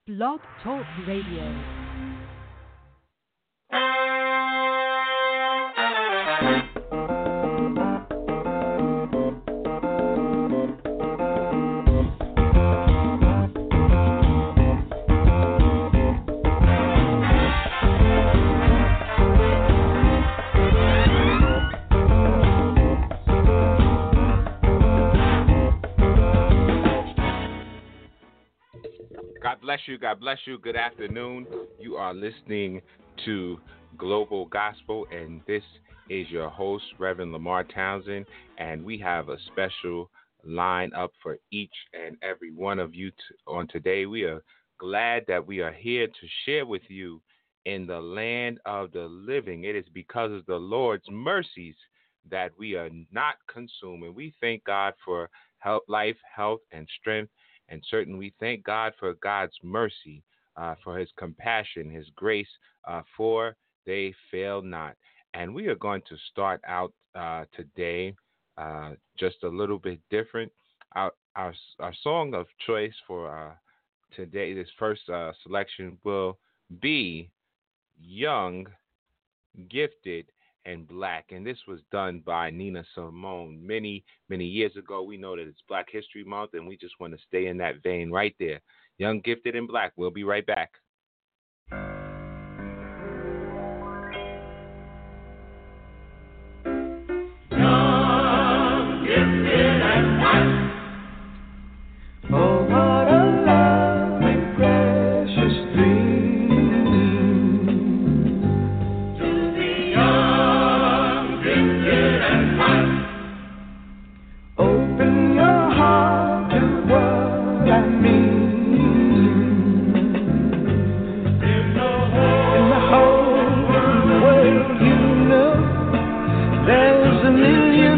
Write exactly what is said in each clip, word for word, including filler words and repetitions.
Blog Talk Radio. God bless you. God bless you. Good afternoon. You are listening to Global Gospel, and this is your host, Reverend Lamar Townsend, and we have a special line up for each and every one of you t- on today. We are glad that we are here to share with you in the land of the living. It is because of the Lord's mercies that we are not consumed, and we thank God for health, life, health, and strength. And certainly we thank God for God's mercy, uh, for his compassion, his grace, uh, for they fail not. And we are going to start out uh, today uh, just a little bit different. Our, our, our song of choice for uh, today, this first uh, selection, will be Young, Gifted, and Black. And this was done by Nina Simone many, many years ago. We know that it's Black History Month, and we just want to stay in that vein right there. Young, Gifted, and Black. We'll be right back. Young, gifted, and black. Oh, what a lovely, precious dream to be young, gifted, and black. Open your heart to what I mean. In the whole, in the whole world, you know, there's a million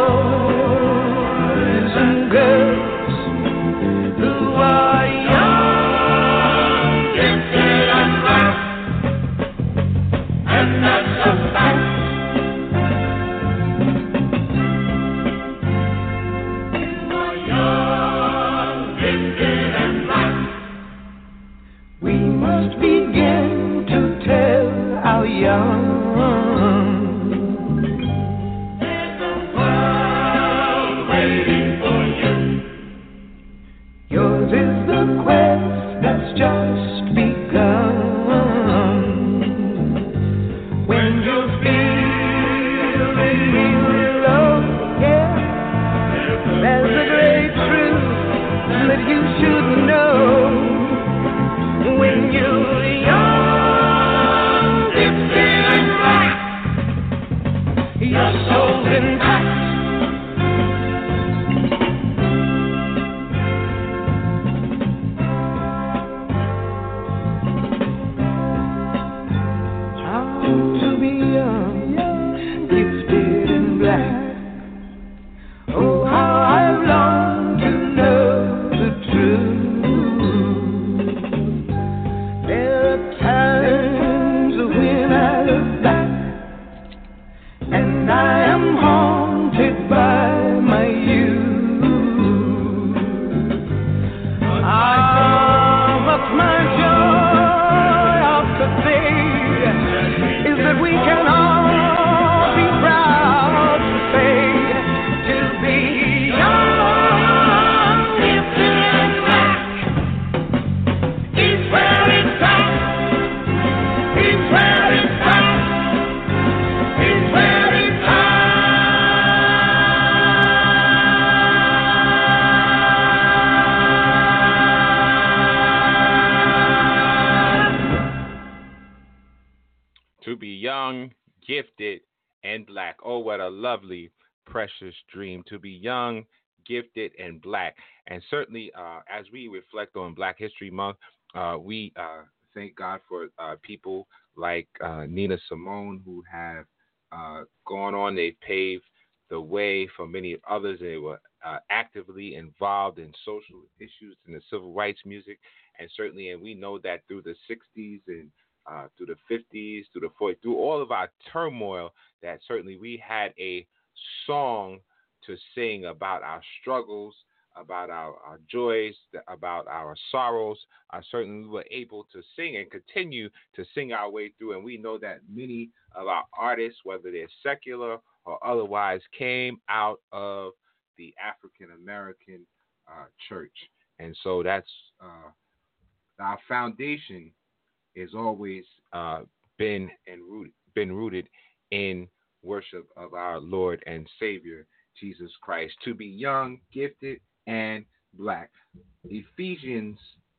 boys and girls who are young, gifted, and black, and that's a fact. You are young, gifted, and black. We must begin to tell our young. There's a world waiting for you. Yours is the quest that's just begun. When you're feeling low, yeah, there's a great truth that you should know. When you're young, gifted, and black, your soul's intact. How to be young, gifted, and black. Oh, how I've longed to know the truth. There are times when I look back and I am haunted by my youth. Ah, but my joy of today is that we can all be proud to say, to be young, gifted, and black is where it's at. It's where it's at. It's where it's at. To be young, gifted, and black. Oh, what a lovely, precious dream. To be young, gifted, and black. And certainly, uh, as we reflect on Black History Month, uh, we uh, thank God for uh, people like uh, Nina Simone who have uh, gone on. They paved the way for many others. They were uh, actively involved in social issues and the civil rights music. And certainly, and we know that through the sixties and uh, through the fifties, through the forties, through all of our turmoil, that certainly we had a song to sing about our struggles, about our, our joys, about our sorrows. Uh, certainly, we were able to sing and continue to sing our way through. And we know that many of our artists, whether they're secular or otherwise, came out of the African American uh, church. And so that's uh, our foundation is always uh, been and rooted, been rooted in worship of our Lord and Savior Jesus Christ. To be young, gifted, and black. Ephesians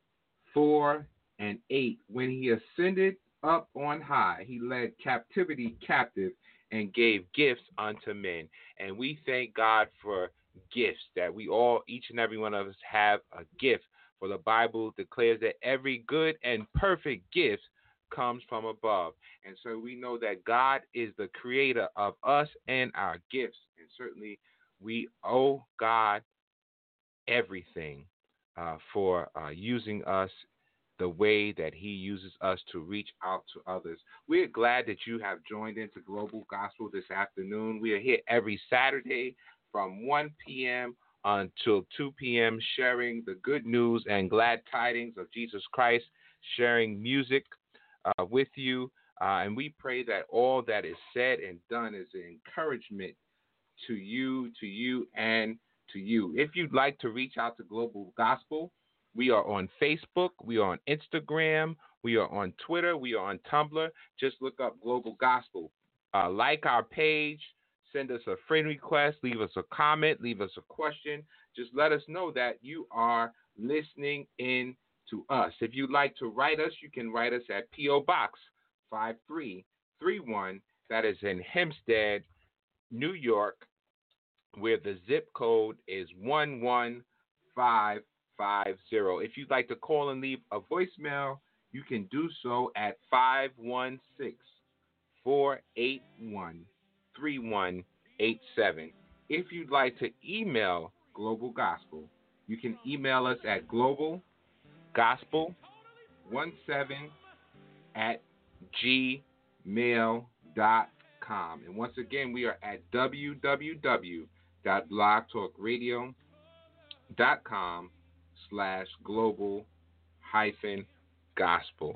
four and eight. When he ascended up on high, he led captivity captive and gave gifts unto men. And we thank God for gifts, that we all, each and every one of us, have a gift. For the Bible declares that every good and perfect gift comes from above. And so we know that God is the creator of us and our gifts. And certainly we owe God everything uh, for uh, using us the way that he uses us to reach out to others. We're glad that you have joined into Global Gospel this afternoon. We are here every Saturday from one p.m. until two p.m. sharing the good news and glad tidings of Jesus Christ, sharing music uh, with you. Uh, and we pray that all that is said and done is an encouragement to you, to you, and to you. If you'd like to reach out to Global Gospel, we are on Facebook, we are on Instagram, we are on Twitter, we are on Tumblr. Just look up Global Gospel. Uh, like our page, send us a friend request, leave us a comment, leave us a question. Just let us know that you are listening in to us. If you'd like to write us, you can write us at P O. Box five three three one. That is in Hempstead, New York, where the zip code is one one five five zero. If you'd like to call and leave a voicemail, you can do so at five one six, four eight one, three one eight seven. If you'd like to email Global Gospel, you can email us at global gospel seventeen at gmail dot com. And once again, we are at w w w dot blog talk radio dot com slash global hyphen gospel.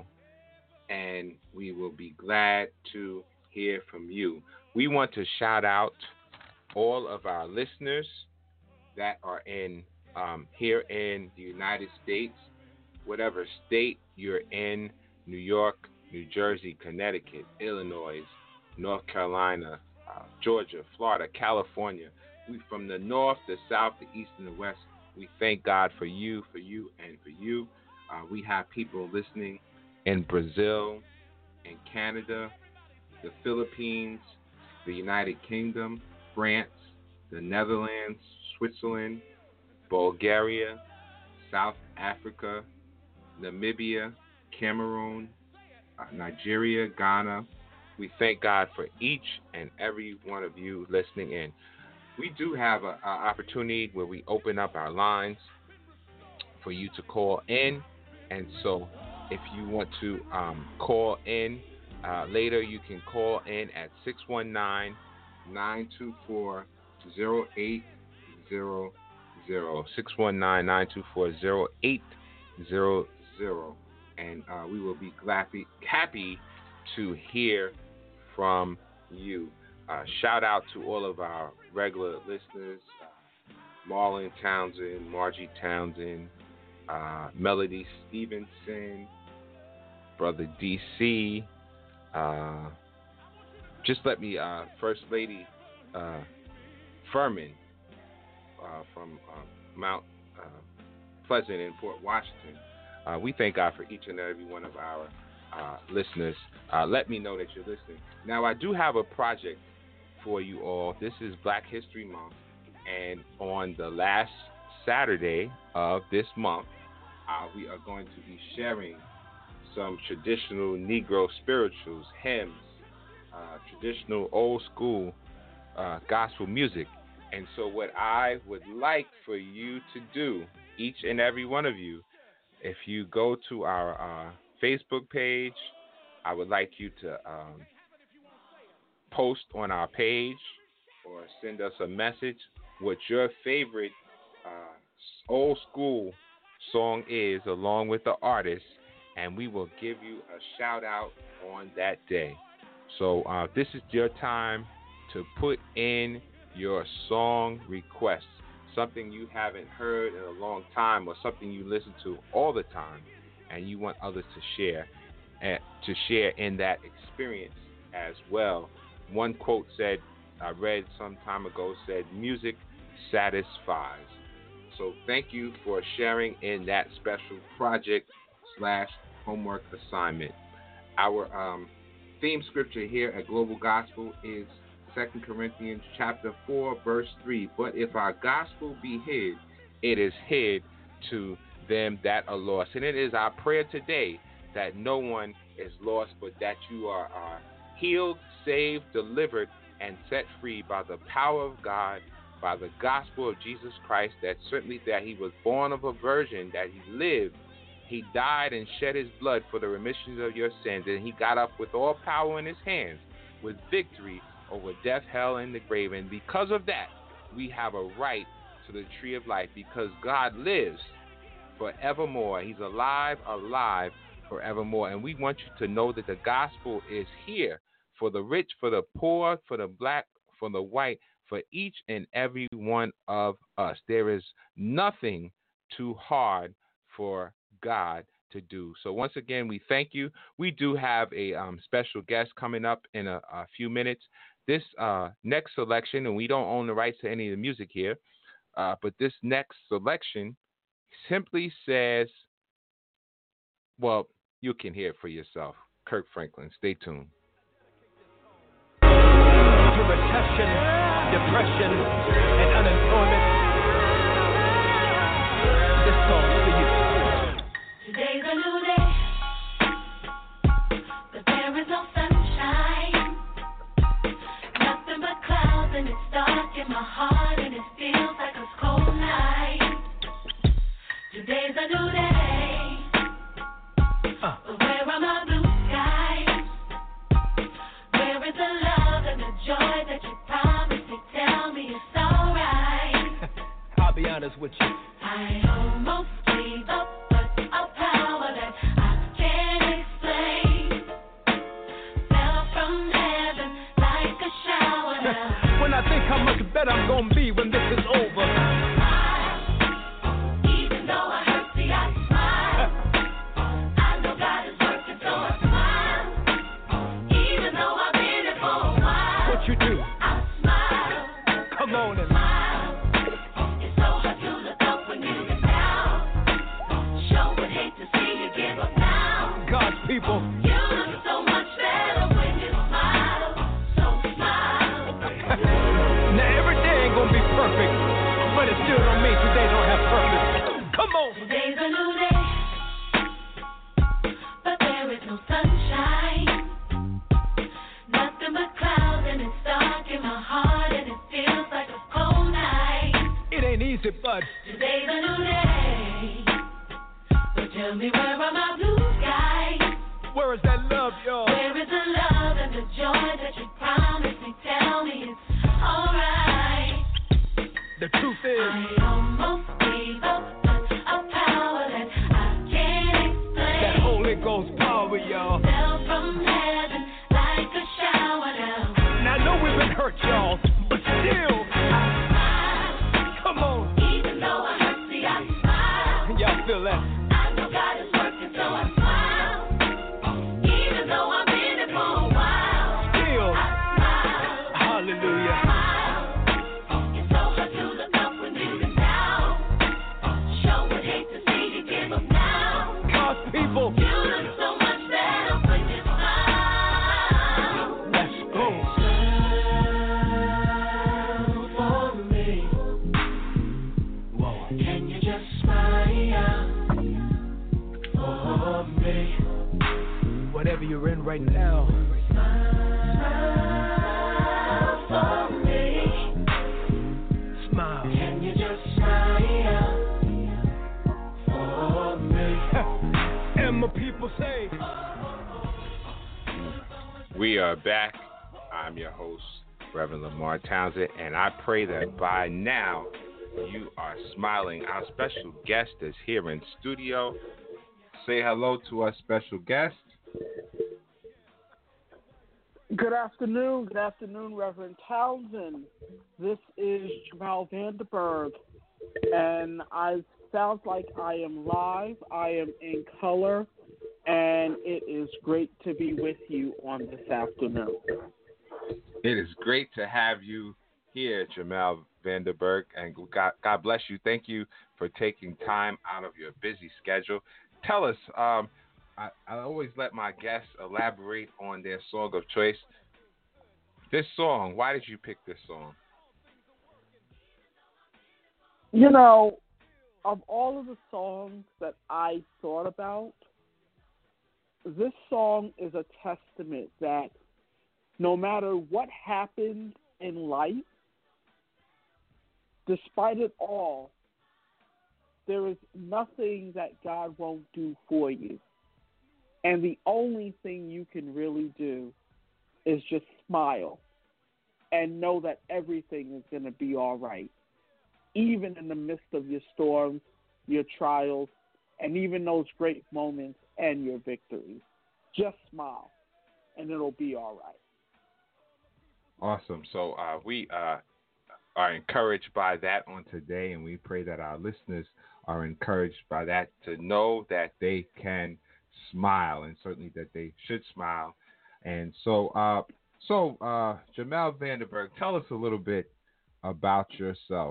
And we will be glad to hear from you. We want to shout out all of our listeners that are in um, here in the United States, whatever state you're in, New York, New Jersey, Connecticut, Illinois, North Carolina, uh, Georgia, Florida, California. We from the north, the south, the east, and the west. We thank God for you, for you, and for you. Uh, we have people listening in Brazil, in Canada, the Philippines, the United Kingdom, France, the Netherlands, Switzerland, Bulgaria, South Africa, Namibia, Cameroon, uh, Nigeria, Ghana. We thank God for each and every one of you listening in. We do have an opportunity where we open up our lines for you to call in. And so if you want to um, call in uh, later, you can call in at six one nine, nine two four, zero eight zero zero. six one nine, nine two four, zero eight zero zero. And uh, we will be glad, happy to hear from you. Uh, shout out to all of our regular listeners, uh, Marlon Townsend, Margie Townsend, uh, Melody Stevenson, Brother D C. Uh, just let me, uh, First Lady uh, Furman uh, from uh, Mount uh, Pleasant in Port Washington. Uh, we thank God for each and every one of our uh, listeners. Uh, let me know that you're listening. Now, I do have a project for you all. This is Black History Month, and on the last Saturday of this month, uh, we are going to be sharing some traditional Negro spirituals, hymns, uh, traditional old school uh, gospel music. And so what I would like for you to do, each and every one of you, if you go to our uh, Facebook page, I would like you to um, post on our page or send us a message what your favorite uh, old school song is, along with the artist, and we will give you a shout out on that day. So uh, this is your time to put in your song requests, something you haven't heard in a long time or something you listen to all the time and you want others to share uh, to share in that experience as well. One quote said, I read some time ago, said, music satisfies. So thank you for sharing in that special project slash homework assignment. Our um, theme scripture here at Global Gospel is Second Corinthians chapter four, verse three. But if our gospel be hid, it is hid to them that are lost. And it is our prayer today that no one is lost, but that you are, are healed, saved, delivered, and set free by the power of God, by the gospel of Jesus Christ, that certainly that he was born of a virgin, that he lived, he died and shed his blood for the remission of your sins, and he got up with all power in his hands, with victory over death, hell, and the grave. And because of that, we have a right to the tree of life, because God lives forevermore. He's alive, alive forevermore. And we want you to know that the gospel is here for the rich, for the poor, for the black, for the white, for each and every one of us. There is nothing too hard for God to do. So once again, we thank you. We do have a um, special guest coming up in a, a few minutes. This uh, next selection, and we don't own the rights to any of the music here, uh, but this next selection simply says, well, you can hear it for yourself. Kirk Franklin, stay tuned. To recession, depression, and unemployment, this song's for you. Today's a new day, but there is no sunshine. Nothing but clouds, and it's dark in my heart, and it feels like a cold night. Today's a new day, uh. but where are my blue skies? Where is the love and the joy that you promised me? Tell me it's alright. I'll be honest with you. I almost gave up, but a power that I can't explain fell from heaven like a shower now. When I think how much better I'm gonna be when this is over. Even though I hurt, see, I smile. I know God is working, so I smile. Even though I've been here for a while. What you do? I smile. Come on and smile. It's so hard to look up when you're down. Sure would hate to see you give up now. God's people. You look so much better when you smile. So smile. Now every day ain't gonna be perfect, but it still don't mean today don't have purpose. Come on. Today's a new day, but there is no sunshine. Nothing but clouds, and it's dark in my heart, and it feels like a cold night. It ain't easy, but today's a new day, but tell me, where are my blue skies? where is that love, y'all? Where is the love and the joy that you promised me? Tell me it's alright. The truth is, I almost gave up, but a power that I can't explain. that Holy Ghost power, y'all. Fell from heaven like a shower now. Now I know we've been hurt, y'all, but still, I smile. come on. Even though I hurt, see, I smile. Y'all feel that? I know God is working, so I smile. Even though I've been here for a while. Still, I smile. hallelujah. Smile. It's so hard to look up when you've been down. Sure would hate to see you give up now. God's people, You look so much better when you smile. let's go. Smile for me. Whoa. Can you just smile for me? Whatever you're in right now, Smile for me. smile. Can you just smile for me? And my people say, We are back. I'm your host, Reverend Lamar Townsend, and I pray that by now you are smiling. Our special guest is here in studio. Say hello to our special guest. Good afternoon. Good afternoon, Reverend Townsend. This is Jamal Vanderberg, and I sounds like I am live. I am in color, and it is great to be with you on this afternoon. It is great to have you here, Jamal Vanderberg, and God, God bless you. Thank you for taking time out of your busy schedule. Tell us, um, I, I always let my guests elaborate on their song of choice. This song, why did you pick this song? You know, of all of the songs that I thought about, this song is a testament that no matter what happens in life, despite it all, there is nothing that God won't do for you. And the only thing you can really do is just smile and know that everything is going to be all right. Even in the midst of your storms, your trials, and even those great moments and your victories. Just smile, and it'll be all right. Awesome. So uh, we uh, are encouraged by that on today, and we pray that our listeners are encouraged by that to know that they can smile, and certainly that they should smile. And so, uh, so uh, Jamal Vanderberg, tell us a little bit about yourself.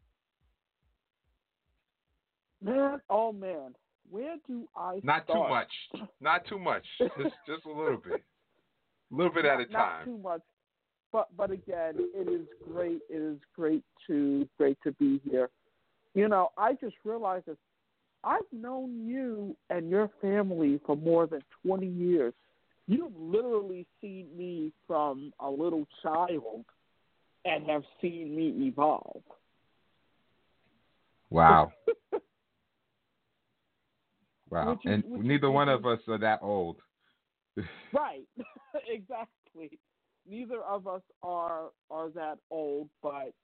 Man, oh man, where do I Not start? too much. Not too much. Just just a little bit. A little bit not, at a time. Not too much. But but again, it is great. It is great to great to be here. You know, I just realized that I've known you and your family for more than twenty years. You've literally seen me from a little child and have seen me evolve. Wow. Wow. Which is, and neither is, one is, of us are that old. Right. Exactly. Neither of us are are that old, but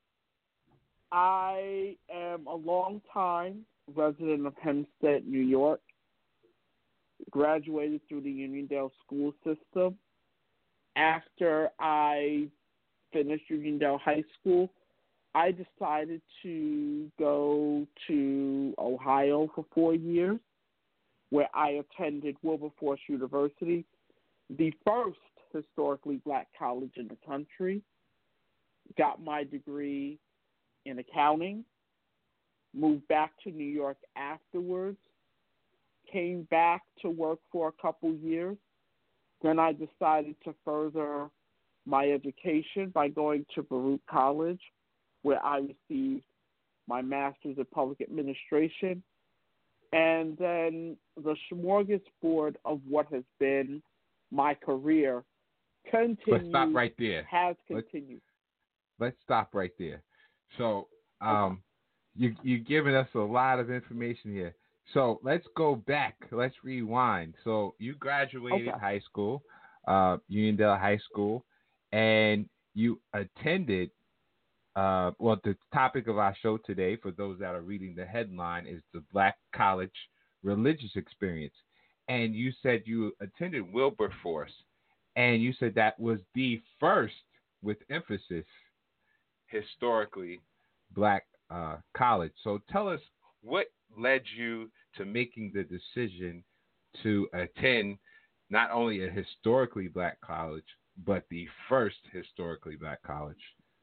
I am a long time resident of Hempstead, New York. Graduated through the Uniondale school system. After I finished Uniondale High School, I decided to go to Ohio for four years, where I attended Wilberforce University, the first historically black college in the country. Got my degree in accounting, moved back to New York afterwards, came back to work for a couple years. Then I decided to further my education by going to Baruch College, where I received my master's in public administration. And then the smorgasbord of what has been my career continues. Let's stop right there. Has continued. Let's, let's stop right there. So um, okay. you, you're giving us a lot of information here. So let's go back. Let's rewind. So you graduated okay. high school, uh, Uniondale High School, and you attended, uh, well, the topic of our show today, for those that are reading the headline, is the Black College Religious Experience. And you said you attended Wilberforce, and you said that was the first, with emphasis, historically black uh, college. So tell us, what led you to making the decision to attend not only a historically black college, but the first historically black college?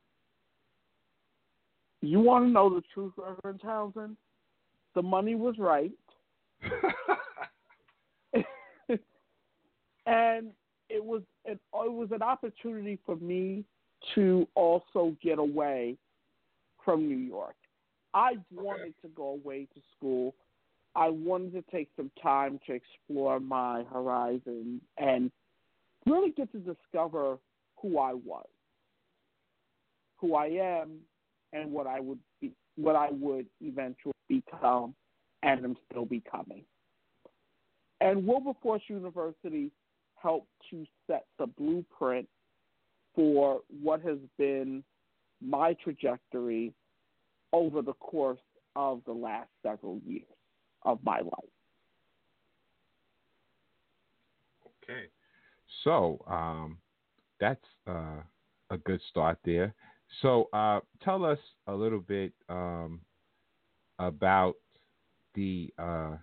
You want to know the truth, Reverend Townsend? The money was right. And it was it, it was an opportunity for me to also get away from New York. I wanted okay. to go away to school. I wanted to take some time to explore my horizons and really get to discover who I was, who I am, and what I would be, what I would eventually become, and am still becoming. And Wilberforce University helped to set the blueprint for what has been my trajectory over the course of the last several years of my life. Okay. So um, that's uh, a good start there. So uh, tell us a little bit um, about the uh,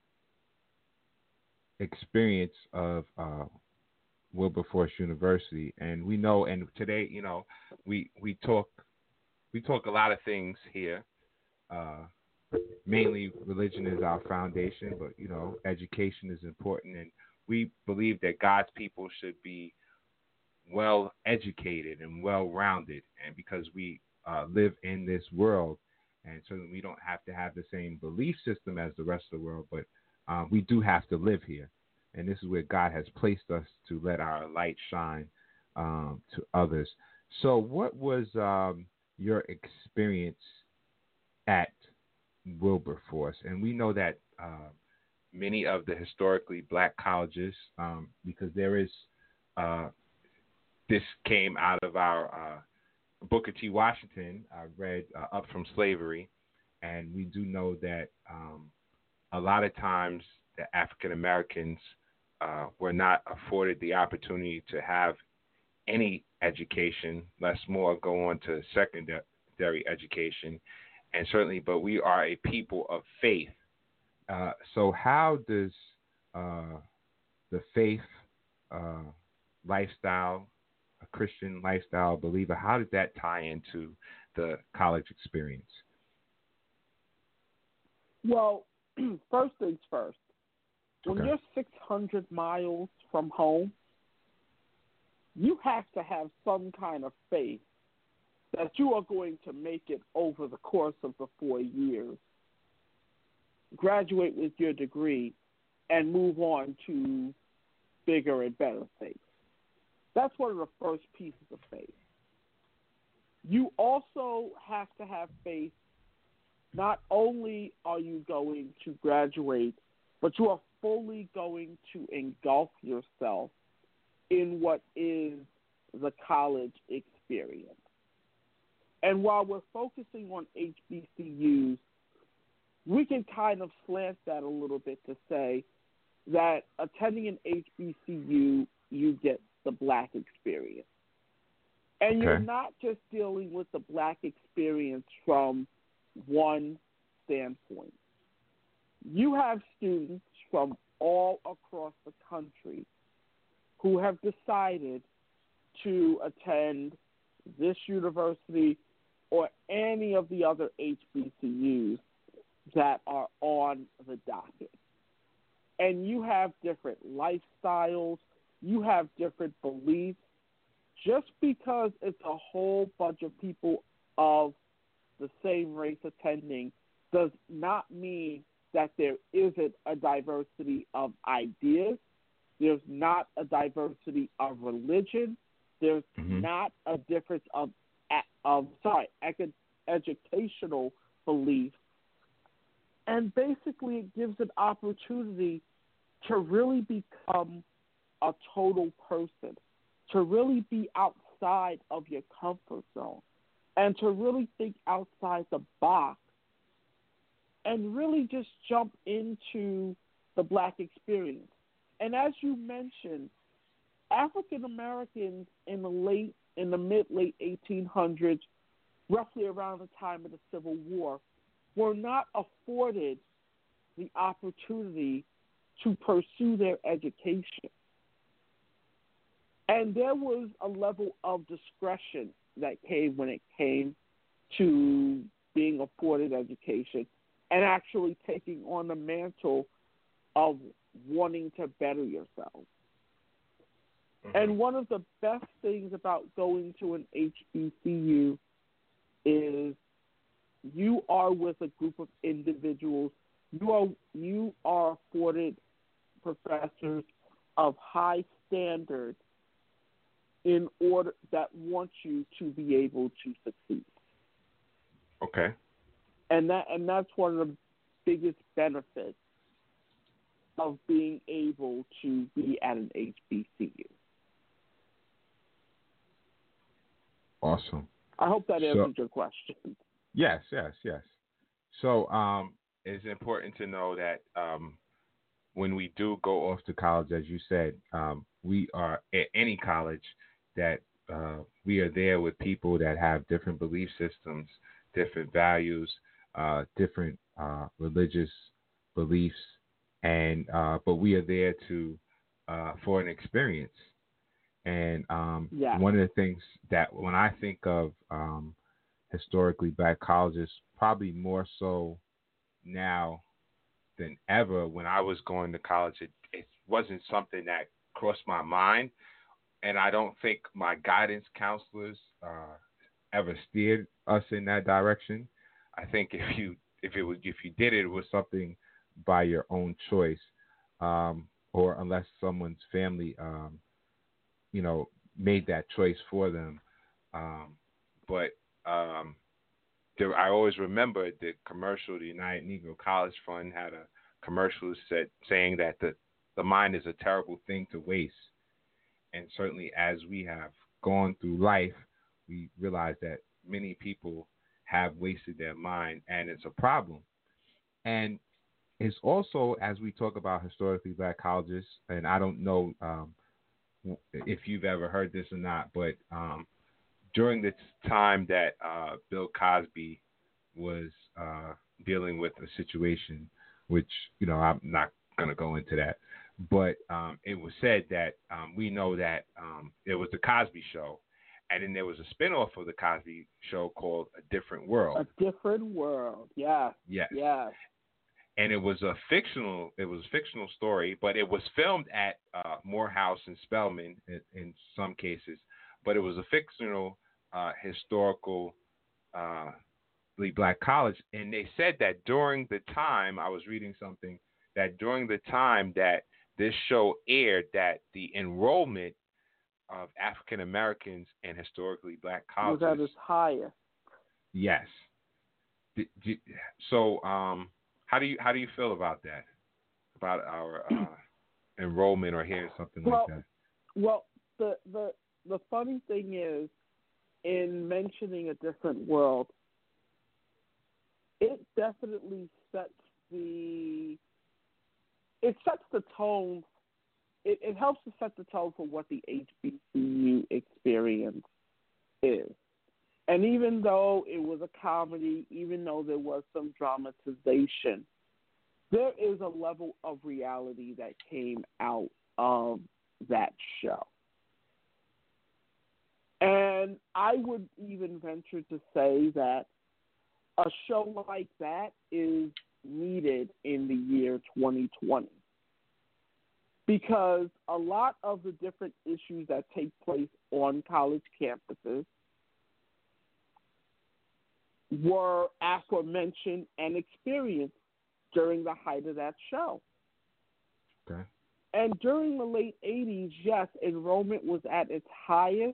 experience of uh, Wilberforce University, and we know, and today, you know, we we talk we talk a lot of things here. Uh, mainly, religion is our foundation, but you know, education is important, and we believe that God's people should be well educated and well rounded, and because we uh, live in this world, and so we don't have to have the same belief system as the rest of the world, but uh, we do have to live here. And this is where God has placed us to let our light shine um, to others. So what was um, your experience at Wilberforce? And we know that uh, many of the historically black colleges, um, because there is, uh, this came out of our uh, Booker T. Washington, I read uh, Up From Slavery, and we do know that um, a lot of times the African Americans Uh, were not afforded the opportunity to have any education, less more go on to secondary education, and certainly, but we are a people of faith. Uh, so how does uh, the faith uh, lifestyle, a Christian lifestyle believer, how did that tie into the college experience? Well, first things first. When Okay. you're six hundred miles from home, you have to have some kind of faith that you are going to make it over the course of the four years, graduate with your degree, and move on to bigger and better things. That's one of the first pieces of faith. You also have to have faith. Not only are you going to graduate, but you are fully going to engulf yourself in what is the college experience. And while we're focusing on H B C Us, we can kind of slant that a little bit to say that attending an H B C U, you get the black experience. And Okay. you're not just dealing with the black experience from one standpoint. You have students from all across the country who have decided to attend this university or any of the other H B C Us that are on the docket. And you have different lifestyles, you have different beliefs. Just because it's a whole bunch of people of the same race attending does not mean that there isn't a diversity of ideas. There's not a diversity of religion. There's Mm-hmm. not a difference of, of sorry, educational beliefs. And basically it gives an opportunity to really become a total person, to really be outside of your comfort zone, and to really think outside the box and really just jump into the black experience. And as you mentioned, African Americans in the late, in the mid late eighteen hundreds, roughly around the time of the Civil War, were not afforded the opportunity to pursue their education. And there was a level of discretion that came when it came to being afforded education and actually taking on the mantle of wanting to better yourself. Mm-hmm. And one of the best things about going to an H B C U is you are with a group of individuals. You are you are afforded professors of high standards in order that want you to be able to succeed. Okay. And that and that's one of the biggest benefits of being able to be at an H B C U. Awesome. I hope that answers so, your question. Yes, yes, yes. So um, it's important to know that um, when we do go off to college, as you said, um, we are at any college that uh, we are there with people that have different belief systems, different values, uh, different uh, religious beliefs, and uh, but we are there to uh, for an experience. And um, Yeah. one of the things that when I think of um, historically black colleges, probably more so now than ever. When I was going to college, it, it wasn't something that crossed my mind, and I don't think my guidance counselors uh, ever steered us in that direction. I think if you if it was if you did it, it was something by your own choice, um, or unless someone's family, um, you know, made that choice for them. Um, but um, there, I always remember the commercial. The United Negro College Fund had a commercial said saying that the the mind is a terrible thing to waste. And certainly, as we have gone through life, we realize that many people have wasted their mind, and it's a problem. And it's also, as we talk about historically black colleges, and I don't know um, if you've ever heard this or not, but um, during the time that uh, Bill Cosby was uh, dealing with a situation, which, you know, I'm not going to go into that, but um, it was said that um, we know that um, it was the Cosby Show, and then there was a spinoff of the Cosby Show called A Different World. A Different World, yeah. Yes. Yes. And it was a fictional, it was a fictional story, but it was filmed at uh, Morehouse and Spelman in, in some cases, but it was a fictional uh, historical uh, black college. And they said that during the time, I was reading something, that during the time that this show aired, that the enrollment of African Americans in historically black colleges was at its highest. Yes. D- d- So, um, how do you how do you feel about that? About our uh, enrollment or hearing something well, like that? Well, the the the funny thing is, in mentioning A Different World, it definitely sets the it sets the tone. It, it helps to set the tone for what the H B C U experience is. And even though it was a comedy, even though there was some dramatization, there is a level of reality that came out of that show. And I would even venture to say that a show like that is needed in the year twenty twenty. Because a lot of the different issues that take place on college campuses were aforementioned and experienced during the height of that show. Okay. And during the late eighties, yes, enrollment was at its highest.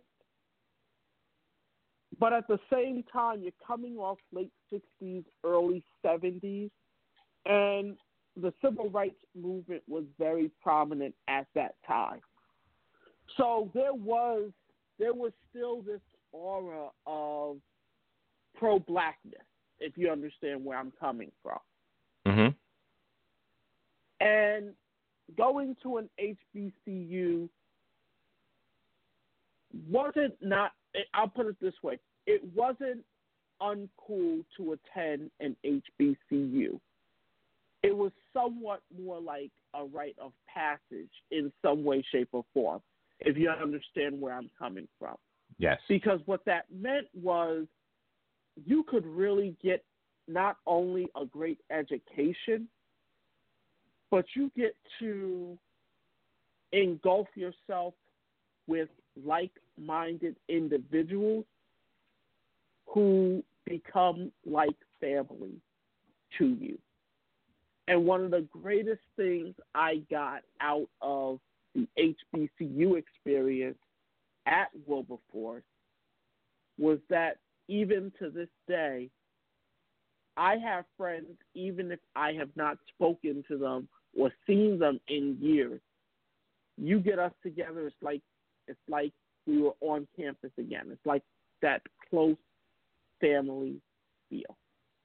But at the same time, you're coming off late sixties, early seventies, and the civil rights movement was very prominent at that time. So there was there was still this aura of pro-blackness, if you understand where I'm coming from. Mm-hmm. And going to an H B C U wasn't not, I'll put it this way, it wasn't uncool to attend an H B C U. It was somewhat more like a rite of passage in some way, shape, or form, if you understand where I'm coming from. Yes. Because what that meant was you could really get not only a great education, but you get to engulf yourself with like-minded individuals who become like family to you. And one of the greatest things I got out of the H B C U experience at Wilberforce was that even to this day, I have friends, even if I have not spoken to them or seen them in years. You get us together, it's like it's like we were on campus again. It's like that close family feel.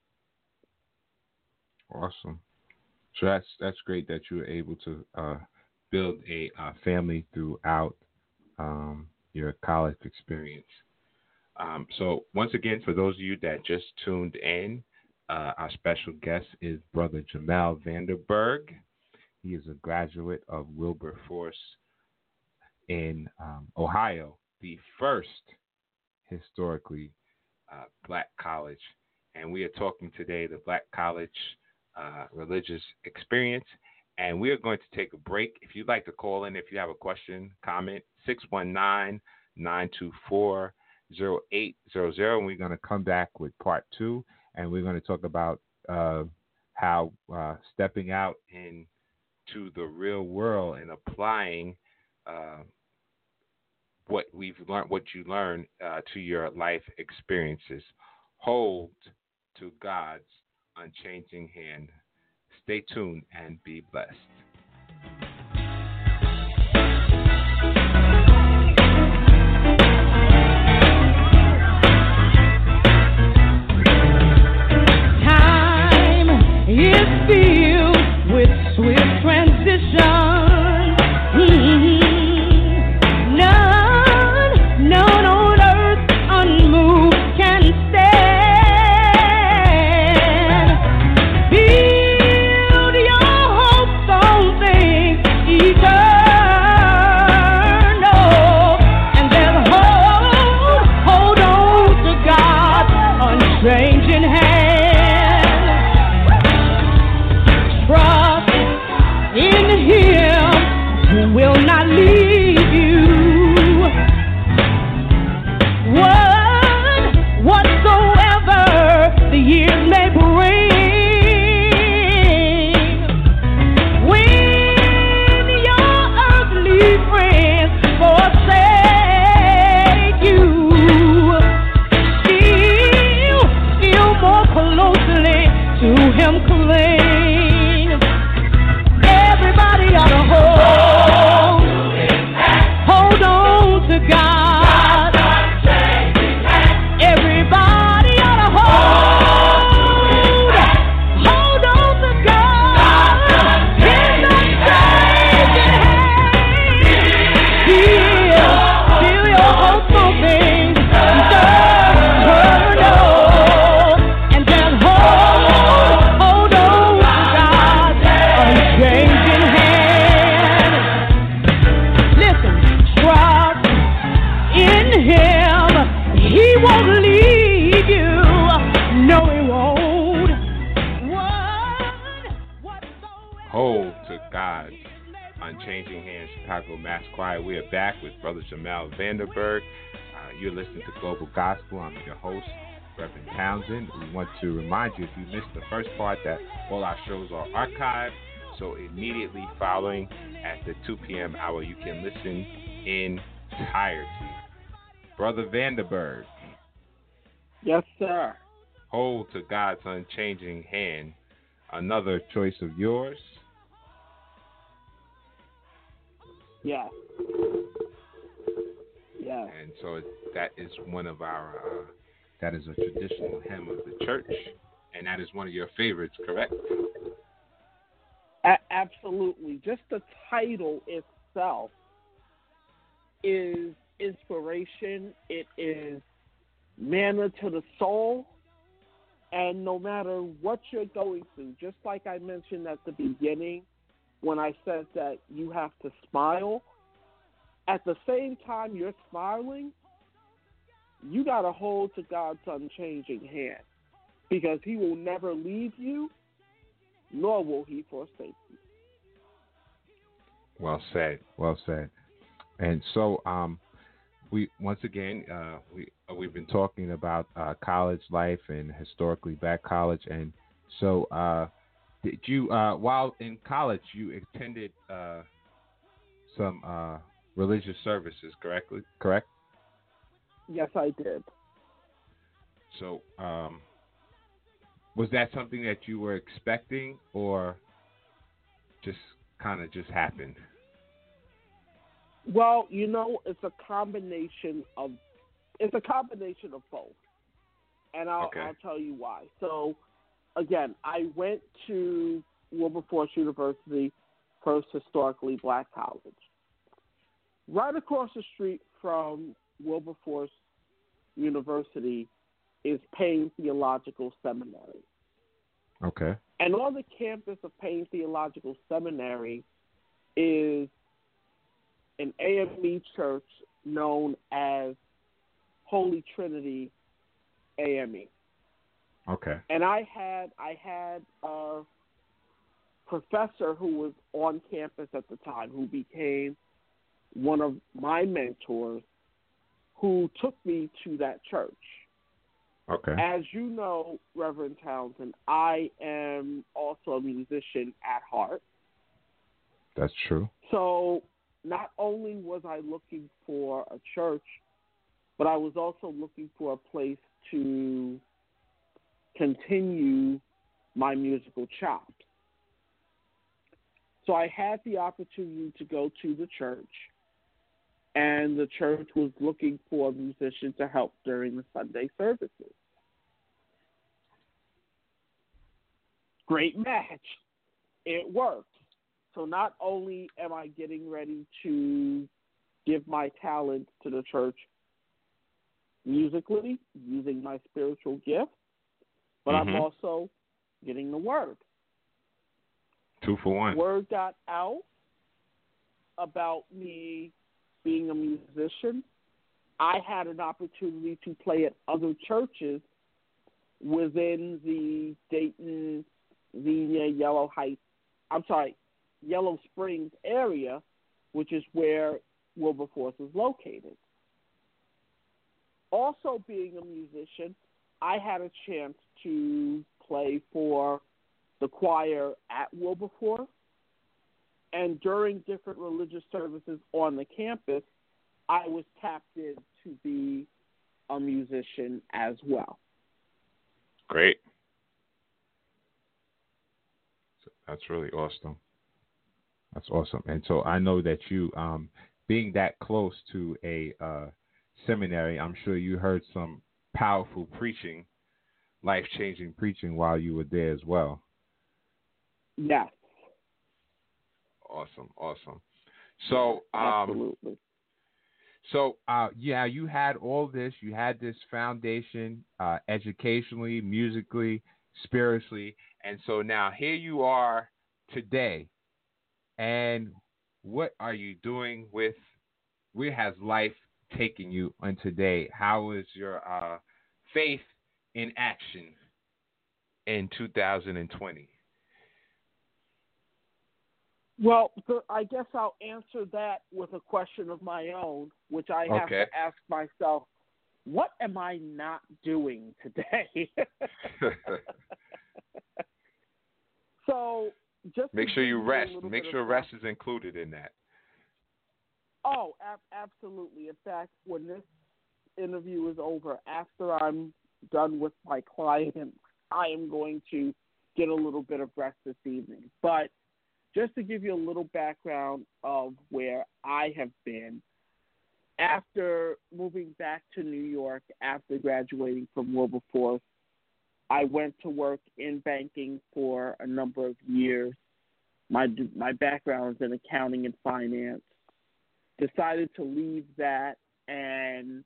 Awesome. So that's that's great that you were able to uh, build a uh, family throughout um, your college experience. Um, so once again, for those of you that just tuned in, uh, our special guest is Brother Jamal Vanderberg. He is a graduate of Wilberforce in um, Ohio, the first historically uh, black college. And we are talking today the Black College uh, Religious Experience. And we are going to take a break. If you'd like to call in, if you have a question, comment, six one nine, nine two four, zero eight zero zero. And we're going to come back with part two. And we're going to talk about uh, how uh, stepping out into the real world and applying uh, what we've learned, what you learn uh, to your life experiences. Hold to God's unchanging hand. Stay tuned and be blessed. Time is filled with swift transition. Mm-hmm. None, none on earth unmoved can stand. Build your hopes on things eternal, and then hold, hold on to God's unchanging hand. Trust in Him who will not leave you. What, whatsoever the years may bring, when your earthly friends forsake you, still, still more closely to Him cling. Everybody ought to hold, hold on to God. Everybody ought to hold, hold on to God. In the changing hand, He'll fill your hopes on things eternal, and then hold, hold on to God's unchanging hand. Listen, trust in Him. He won't leave you. No, He won't. What, whatsoever. Hold to God's unchanging hand. Chicago Mass Choir. We are back with Brother Jamal Vanderberg. Uh, you're listening to Global Gospel. I'm your host, Reverend Townsend. We want to remind you, if you missed the first part, that all our shows are archived. So immediately following at the two p.m. hour, you can listen in entirety. Brother Vanderberg, Yes, sir. hold to God's unchanging hand. Another choice of yours. Yes. Yes. And so that is one of our, uh, that is a traditional hymn of the church. And that is one of your favorites, correct? A- absolutely. Just the title itself is inspiration. It is manna to the soul. And no matter what you're going through, just like I mentioned at the beginning when I said that you have to smile, at the same time you're smiling, you got to hold to God's unchanging hand, because He will never leave you, nor will He forsake you. Well said. Well said. And so, um, we once again uh, we we've been talking about uh, college life and historically black college, and so uh, did you uh, while in college you attended uh, some uh, religious services, correctly? Correct. Yes, I did. So, um, was that something that you were expecting, or just kind of just happened? Well, you know, it's a combination of it's a combination of both. and I'll, Okay. I'll tell you why. So, again, I went to Wilberforce University, first historically black college. Right across the street from Wilberforce University is Payne Theological Seminary. Okay. And on the campus of Payne Theological Seminary is an A M E church known as Holy Trinity A M E. Okay. And I had I had a professor who was on campus at the time who became one of my mentors who took me to that church. Okay. As you know, Reverend Townsend, I am also a musician at heart. That's true. So not only was I looking for a church, but I was also looking for a place to continue my musical chops. So I had the opportunity to go to the church, and the church was looking for a musician to help during the Sunday services. Great match. It worked. So not only am I getting ready to give my talent to the church musically, using my spiritual gift, but Mhm. I'm also getting the word. Two for one. Word got out about me being a musician. I had an opportunity to play at other churches within the Dayton, Xenia, Yellow Heights, I'm sorry, Yellow Springs area, which is where Wilberforce is located. Also being a musician, I had a chance to play for the choir at Wilberforce, and during different religious services on the campus, I was tapped in to be a musician as well. Great. That's really awesome. That's awesome. And so I know that you, um, being that close to a uh, seminary, I'm sure you heard some powerful preaching, life-changing preaching while you were there as well. Yes. Awesome, awesome. So, um, absolutely. So, uh, yeah, you had all this. You had this foundation, uh, educationally, musically, spiritually, and so now here you are today. And what are you doing with? Where has life taken you on today? How is your uh, faith in action in two thousand twenty? Well, the, I guess I'll answer that with a question of my own, which I have Okay. to ask myself, what am I not doing today? So just make to sure give you a rest. little Make bit sure of rest is included in that. Oh, ab- absolutely. In fact, when this interview is over, after I'm done with my client, I am going to get a little bit of rest this evening. But just to give you a little background of where I have been, after moving back to New York after graduating from Wilberforce, I went to work in banking for a number of years. My my background is in accounting and finance. Decided to leave that and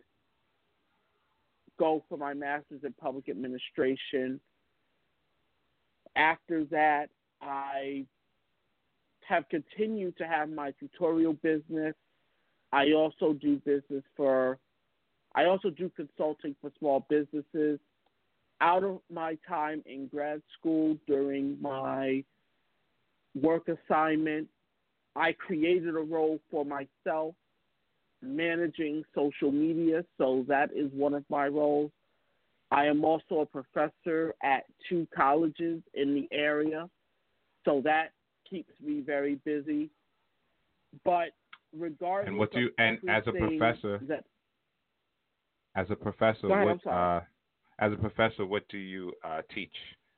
go for my master's in public administration. After that, I have continued to have my tutorial business. I also do business for, I also do consulting for small businesses. Out of my time in grad school during my work assignment, I created a role for myself managing social media, so that is one of my roles. I am also a professor at two colleges in the area, so that keeps me very busy. But regardless And what do you, and as a professor, that, as a professor, Go ahead, I'm what, sorry. uh, as a professor, what do you uh, teach?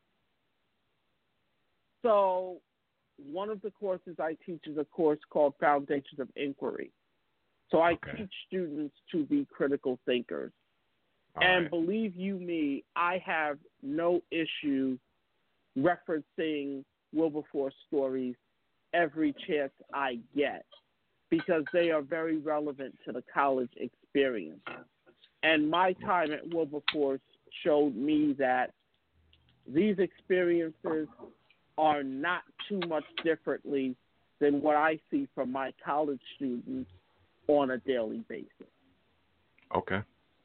So one of the courses I teach is a course called Foundations of Inquiry. So I Okay. teach students to be critical thinkers. All and right. believe you me, I have no issue referencing Wilberforce stories every chance I get because they are very relevant to the college experience. And my time at Wilberforce showed me that these experiences are not too much differently than what I see from my college students on a daily basis. Okay.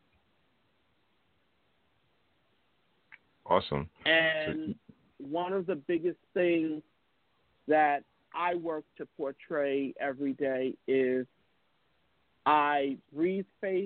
Awesome. And one of the biggest things that I work to portray every day is I breathe faith,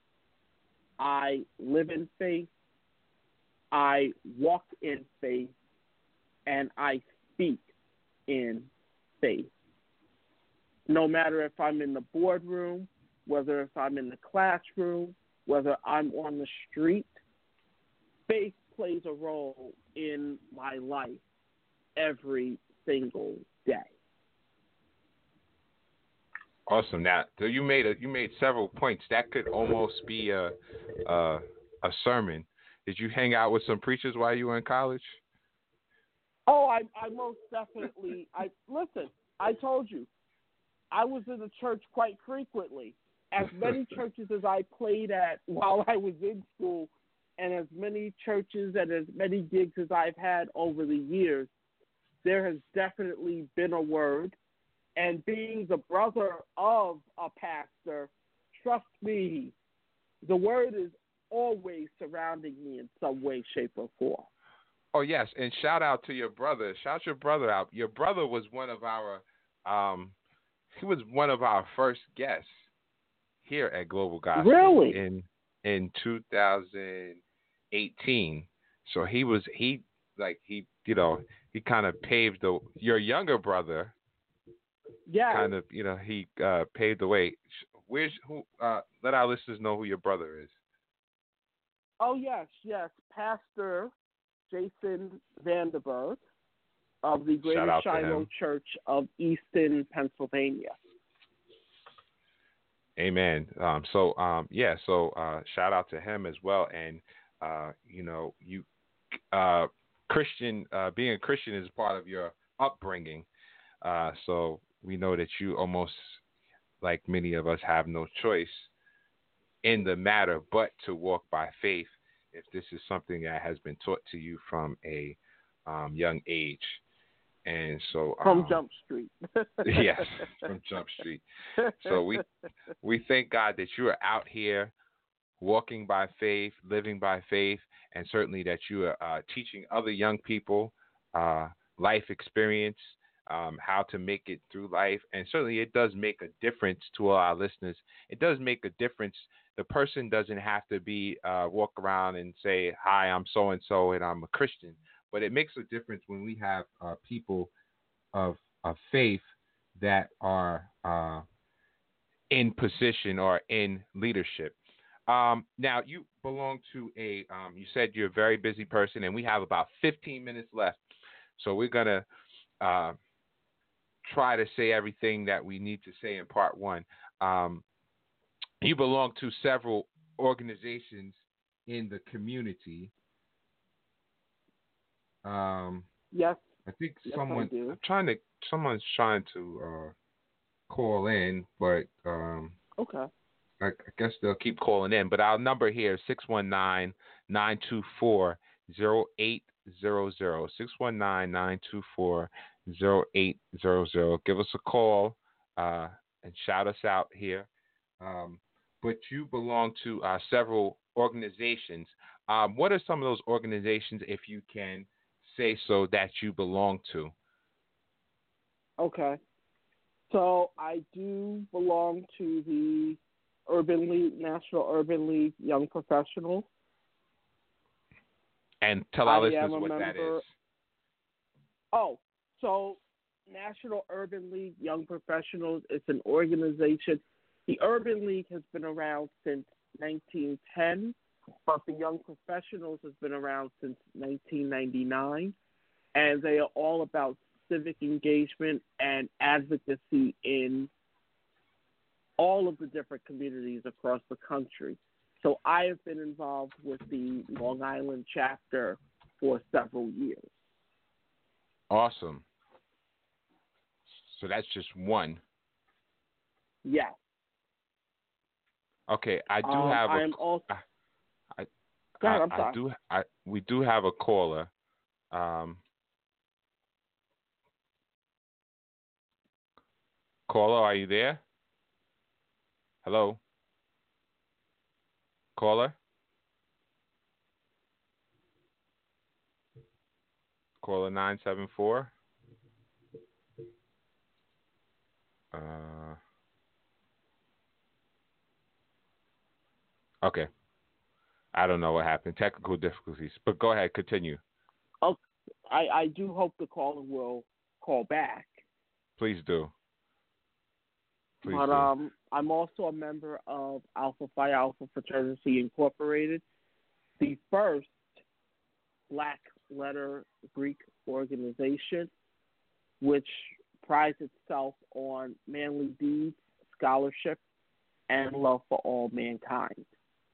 I live in faith, I walk in faith, and I speak in faith. No matter if I'm in the boardroom, whether if I'm in the classroom, whether I'm on the street, faith plays a role in my life every single day. Awesome. Now, so you made a you made several points that could almost be a a, a sermon. Did you hang out with some preachers while you were in college? Oh, I, I most definitely. I listen. I told you, I was in the church quite frequently. As many churches as I played at while I was in school, and as many churches and as many gigs as I've had over the years, there has definitely been a word. And being the brother of a pastor, trust me, the word is always surrounding me in some way, shape, or form. Oh, yes, and shout out to your brother. Shout your brother out. Your brother was one of our, um, he was one of our first guests here at Global Gospel. Really? In in two thousand eighteen. So he was he like he you know he kind of paved the your younger brother. Yeah. Kind of you know he uh, paved the way. Where's who? Uh, let our listeners know who your brother is. Oh yes, yes, Pastor Jason Vanderberg of the Shout Greater out to Shiloh him. Church of Easton, Pennsylvania. Amen. Um, so um, yeah, so uh, shout out to him as well. And uh, you know, you uh, Christian uh, being a Christian is part of your upbringing. Uh, so we know that you almost, like many of us, have no choice in the matter but to walk by faith. If this is something that has been taught to you from a um, young age. And so um, from Jump Street. Yes, from Jump Street. So we we thank God that you are out here walking by faith, living by faith, and certainly that you are uh, teaching other young people uh, life experience, um, how to make it through life. And certainly it does make a difference to all our listeners. It does make a difference. The person doesn't have to be uh, walk around and say, hi, I'm so-and-so and I'm a Christian. But it makes a difference when we have uh, people of, of faith that are uh, in position or in leadership. Um, now, you belong to a, um, you said you're a very busy person, and we have about fifteen minutes left. So we're going to uh, try to say everything that we need to say in part one. Um, you belong to several organizations in the community. Um, yes. I think yes, someone I do. I'm trying to someone's trying to uh, call in, but um, Okay. I, I guess they'll keep calling in. But our number here is six one nine, nine two four, zero eight zero zero. six one nine, nine two four, zero eight zero zero. Give us a call uh, and shout us out here. Um, but you belong to uh, several organizations. Um, what are some of those organizations, if you can say so, that you belong to? Okay. So I do belong to the Urban League, National Urban League Young Professionals. And tell our I listeners am a what member, that is. Oh, so National Urban League Young Professionals is an organization. The Urban League has been around since nineteen ten, but the Young Professionals has been around since nineteen ninety-nine, and they are all about civic engagement and advocacy in all of the different communities across the country. So I have been involved with the Long Island chapter for several years. Awesome. So that's just one. Yes. Okay, I do um, have a. I'm also. I, I, Go ahead, I, I'm sorry. I do. I we do have a caller. Um, caller, are you there? Hello. Caller. Caller nine seven four. Uh. Okay. I don't know what happened. Technical difficulties. But go ahead. Continue. Oh, I, I do hope the caller will call back. Please do. Please but do. um, I'm also a member of Alpha Phi Alpha Fraternity Incorporated, the first Black letter Greek organization, which prides itself on manly deeds, scholarship, and love for all mankind.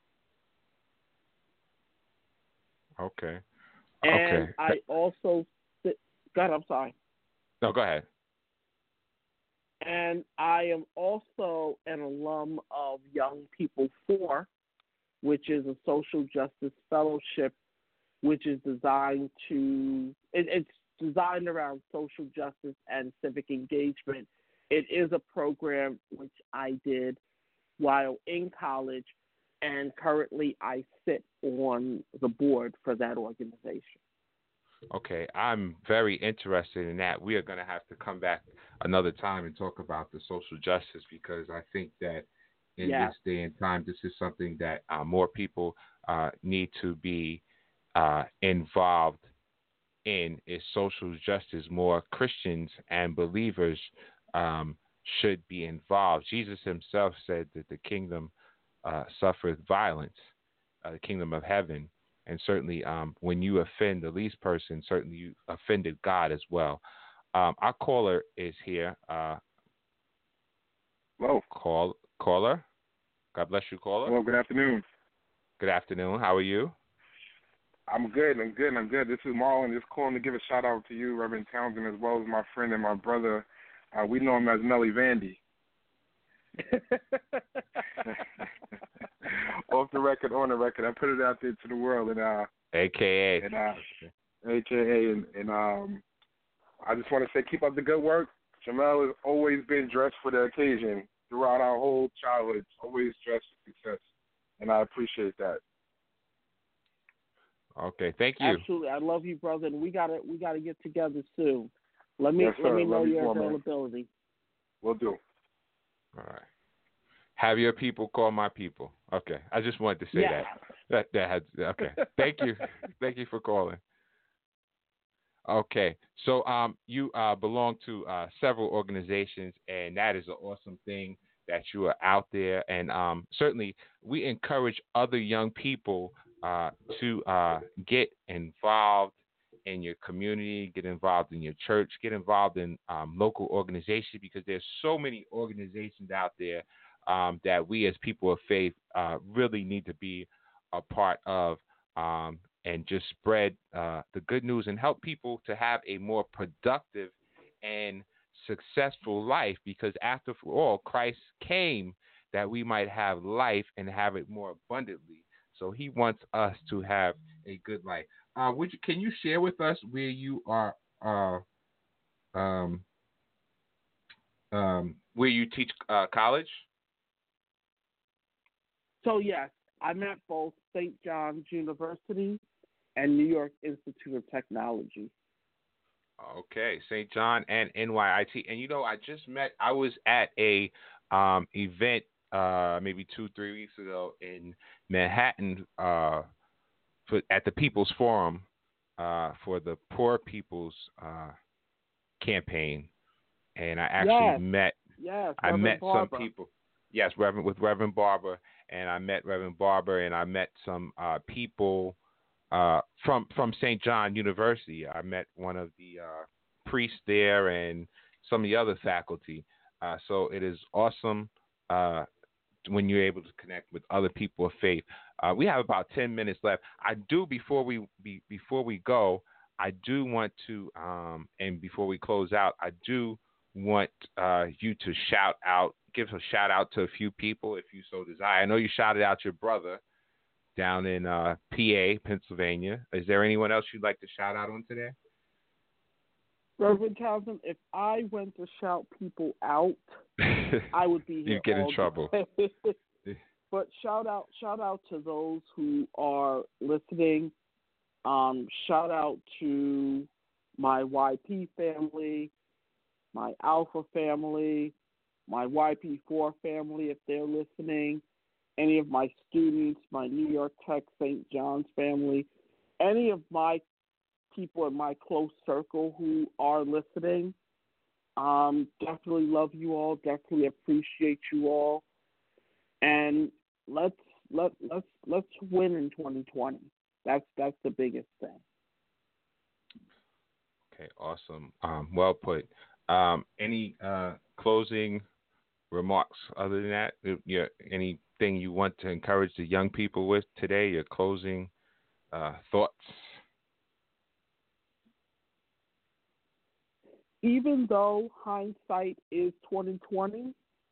Okay. And okay. I also, God, I'm sorry. No, go ahead. And I am also an alum of Young People four, which is a social justice fellowship, which is designed to, it, it's designed around social justice and civic engagement. It is a program which I did while in college, and currently I sit on the board for that organization. Okay, I'm very interested in that. We are going to have to come back another time and talk about the social justice, because I think that in yeah. this day and time, this is something that uh, more people uh, need to be uh, involved in, is social justice. More Christians and believers um, should be involved. Jesus himself said that the kingdom uh, suffereth violence, uh, the kingdom of heaven. And certainly um, when you offend the least person, certainly you offended God as well. Um, our caller is here. Uh, Hello. Call, caller. God bless you, caller. Hello, good afternoon. Good afternoon. How are you? I'm good. I'm good. I'm good. This is Marlon. Just calling to give a shout out to you, Reverend Townsend, as well as my friend and my brother. Uh, we know him as Melly Vandy. Off the record, on the record. I put it out there to the world, and uh, A K A, and uh, A K A, and, and um, I just want to say, keep up the good work. Jamel has always been dressed for the occasion throughout our whole childhood. Always dressed for success, and I appreciate that. Okay, thank you. Absolutely, I love you, brother, and we gotta we gotta get together soon. Let me yes, let me know love your you more, availability. We'll do. All right. Have your people call my people. Okay, I just wanted to say yeah. that. That that had okay. Thank you, thank you for calling. Okay, so um, you uh, belong to uh, several organizations, and that is an awesome thing that you are out there. And um, certainly, we encourage other young people uh, to uh, get involved in your community, get involved in your church, get involved in um, local organizations, because there's so many organizations out there um, that we as people of faith uh, really need to be a part of. Um, and just spread uh, the good news and help people to have a more productive and successful life, because after all, Christ came that we might have life and have it more abundantly. So he wants us to have a good life. Uh, would you, can you share with us where you are, uh, um, um, where you teach uh, college? So yes, I'm at both Saint John's University and New York Institute of Technology. Okay, Saint John and N Y I T. And you know, I just met, I was at a um, event uh, maybe two, three weeks ago in Manhattan uh, for, at the People's Forum uh, for the Poor People's uh, Campaign. And I actually yes. met, yes, I Reverend met Barber. some people. Yes, Reverend with Reverend Barber, and I met Reverend Barber, and I met some uh, people uh, from from Saint John University. I met one of the uh, priests there and some of the other faculty. Uh, so it is awesome uh, when you're able to connect with other people of faith. Uh, we have about ten minutes left. I do before we be, before we go. I do want to, um, and before we close out, I do want uh, you to shout out, give a shout out to a few people if you so desire. I know you shouted out your brother down in uh, P A, Pennsylvania. Is there anyone else you'd like to shout out on today? Reverend Townsend, if I went to shout people out, I would be here. You'd get in all trouble. day. But shout out, shout out to those who are listening. Um, shout out to my Y P family, my Alpha family, my Y P four family, if they're listening. Any of my students, my New York Tech Saint John's family, any of my people in my close circle who are listening. Um, definitely love you all. Definitely appreciate you all. And let's let let's let's win in twenty twenty. That's that's the biggest thing. Okay, awesome. Um, well put. Um, any uh, closing remarks other than that? Yeah, anything you want to encourage the young people with today? Your closing uh, thoughts? Even though hindsight is twenty twenty,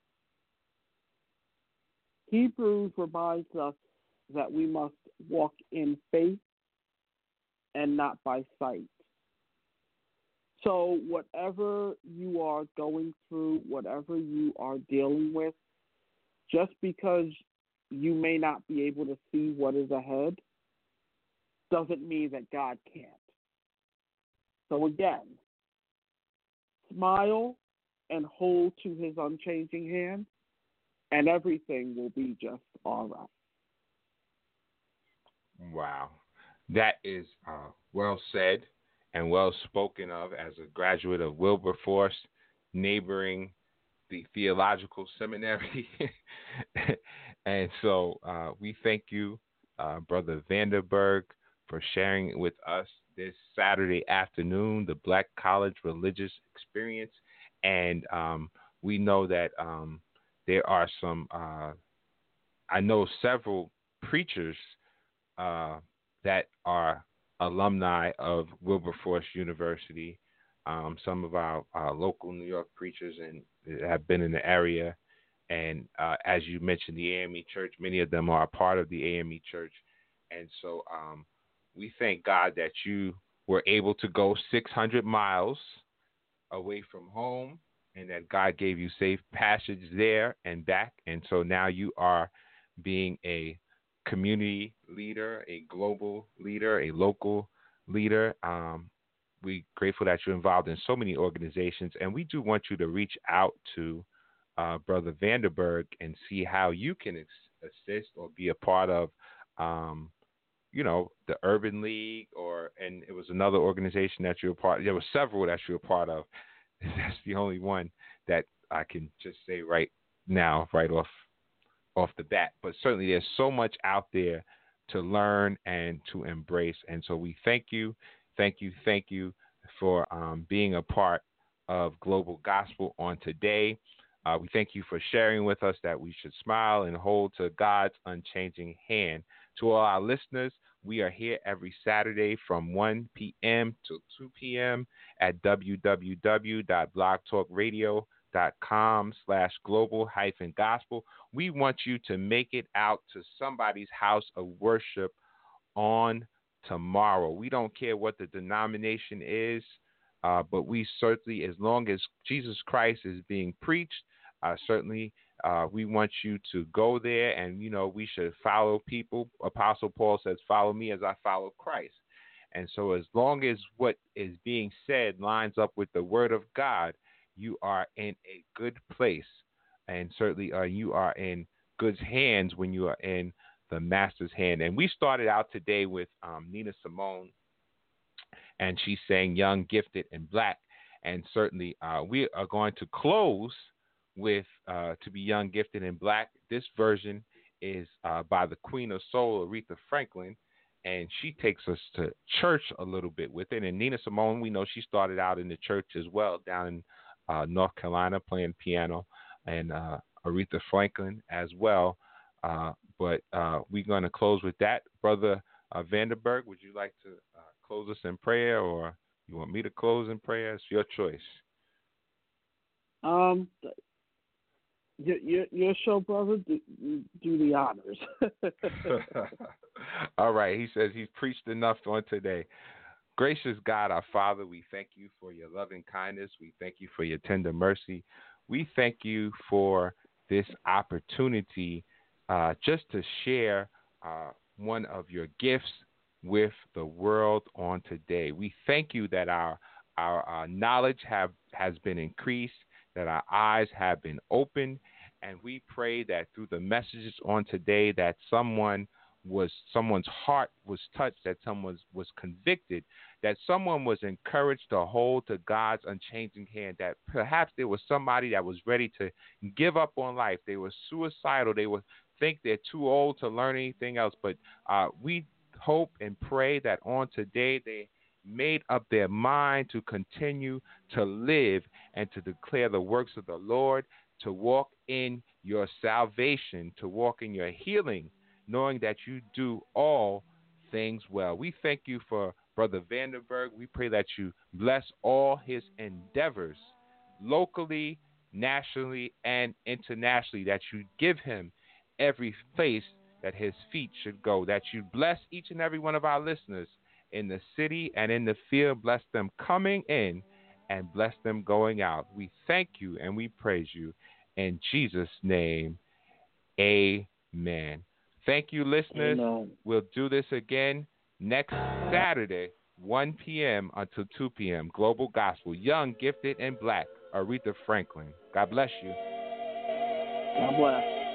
Hebrews reminds us that we must walk in faith and not by sight. So whatever you are going through, whatever you are dealing with, just because you may not be able to see what is ahead doesn't mean that God can't. So again, smile and hold to his unchanging hand, and everything will be just all right. Wow. That is uh, well said and well spoken of as a graduate of Wilberforce, neighboring the Theological Seminary. And so uh, we thank you, uh, Brother Vanderburg, for sharing with us this Saturday afternoon, the Black College Religious Experience. And um, we know that um, there are some, uh, I know several preachers uh, that are alumni of Wilberforce University. Um, some of our, our local New York preachers and have been in the area. And uh, as you mentioned, the A M E Church, many of them are a part of the A M E Church. And so um, we thank God that you were able to go six hundred miles away from home and that God gave you safe passage there and back. And so now you are being a community leader, a global leader, a local leader. Um, we're grateful that you're involved in so many organizations. And we do want you to reach out to uh, Brother Vanderburg and see how you can ex- assist or be a part of um, you know, the Urban League, or and it was another organization that you were part of. There were several that you were part of. That's the only one that I can just say right now, right off off the bat. But certainly there's so much out there to learn and to embrace. And so we thank you, thank you, thank you for um, being a part of Global Gospel on today. Uh, we thank you for sharing with us that we should smile and hold to God's unchanging hand. To all our listeners, we are here every Saturday from one p.m. to two p.m. at www.blogtalkradio.com slash global hyphen gospel. We want you to make it out to somebody's house of worship on tomorrow. We don't care what the denomination is, uh, but we certainly, as long as Jesus Christ is being preached, uh, certainly Uh, we want you to go there, and, you know, we should follow people. Apostle Paul says, follow me as I follow Christ. And so as long as what is being said lines up with the word of God, you are in a good place. And certainly uh, you are in good hands when you are in the master's hand. And we started out today with um, Nina Simone, and she sang Young, Gifted, and Black. And certainly uh, we are going to close with uh, To Be Young, Gifted, and Black. This version is uh, by the Queen of Soul, Aretha Franklin, and she takes us to church a little bit with it. And Nina Simone, we know she started out in the church as well, down in uh, North Carolina, playing piano and uh, Aretha Franklin as well. Uh, but uh, we're going to close with that. Brother uh, Vanderberg, would you like to uh, close us in prayer, or you want me to close in prayer? It's your choice. Um, your, your, your show, brother, do, do the honors. All right. He says he's preached enough on today. Gracious God, our Father, we thank you for your loving kindness. We thank you for your tender mercy. We thank you for this opportunity uh, just to share uh, one of your gifts with the world on today. We thank you that our our, our knowledge have has been increased, that our eyes have been opened, and we pray that through the messages on today that someone was someone's heart was touched, that someone was convicted, that someone was encouraged to hold to God's unchanging hand, that perhaps there was somebody that was ready to give up on life. They were suicidal. They would think they're too old to learn anything else. But uh, we hope and pray that on today they made up their mind to continue to live and to declare the works of the Lord, to walk in your salvation, to walk in your healing, knowing that you do all things well. We thank you for Brother Vanderberg. We pray that you bless all his endeavors locally, nationally, and internationally, that you give him every place that his feet should go, that you bless each and every one of our listeners in the city and in the field. Bless them coming in and bless them going out. We thank you and we praise you. In Jesus' name, amen. Thank you, listeners. Amen. We'll do this again next Saturday, one p.m. until two p.m. Global Gospel, Young, Gifted, and Black, Aretha Franklin. God bless you. God bless.